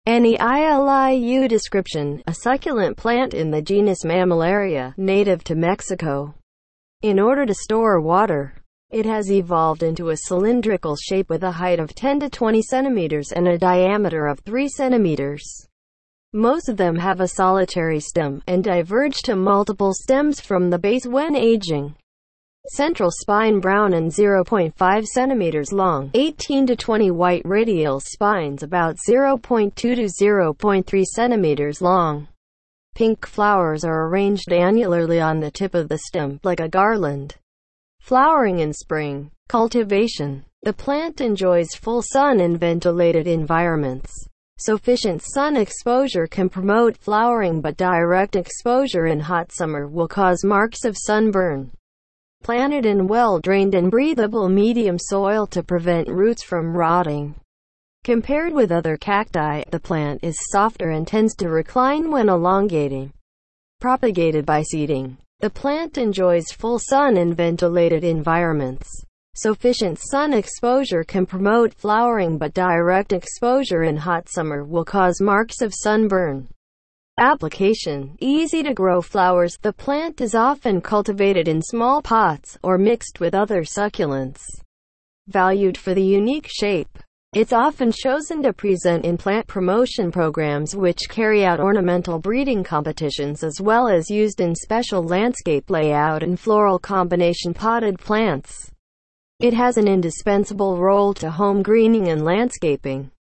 NEILIU description: a succulent plant in the genus Mammillaria, native to Mexico. In order to store water, it has evolved into a cylindrical shape with a height of 10 to 20 centimeters and a diameter of 3 centimeters. Most of them have a solitary stem, and diverge to multiple stems from the base when aging. Central spine brown and 0.5 centimeters long, 18 to 20 white, radial spines about 0.2 to 0.3 centimeters long. Pink flowers are arranged annularly on the tip of the stem, like a garland. Flowering in spring. Cultivation. The plant enjoys full sun and ventilated environments. Sufficient sun exposure can promote flowering, but direct exposure in hot summer will cause marks of sunburn. Planted in well-drained and breathable medium soil to prevent roots from rotting. Compared with other cacti, the plant is softer and tends to recline when elongating. Propagated by seeding. The plant enjoys full sun and ventilated environments. Sufficient sun exposure can promote flowering, but direct exposure in hot summer will cause marks of sunburn. Application. Easy to grow flowers. The plant is often cultivated in small pots, or mixed with other succulents. Valued for the unique shape. It's often chosen to present in plant promotion programs which carry out ornamental breeding competitions, as well as used in special landscape layout and floral combination potted plants. It has an indispensable role to home greening and landscaping.